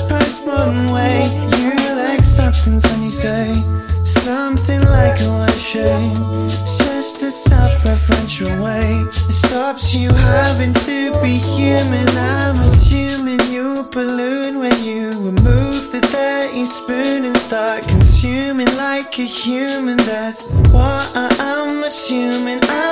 expressed one way. You like substance when you say something like a word shame. It's just a self-referential way. It stops you having to be human. I'm assuming you balloon when you remove the dirty spoon and start consuming like a human. That's what I'm assuming.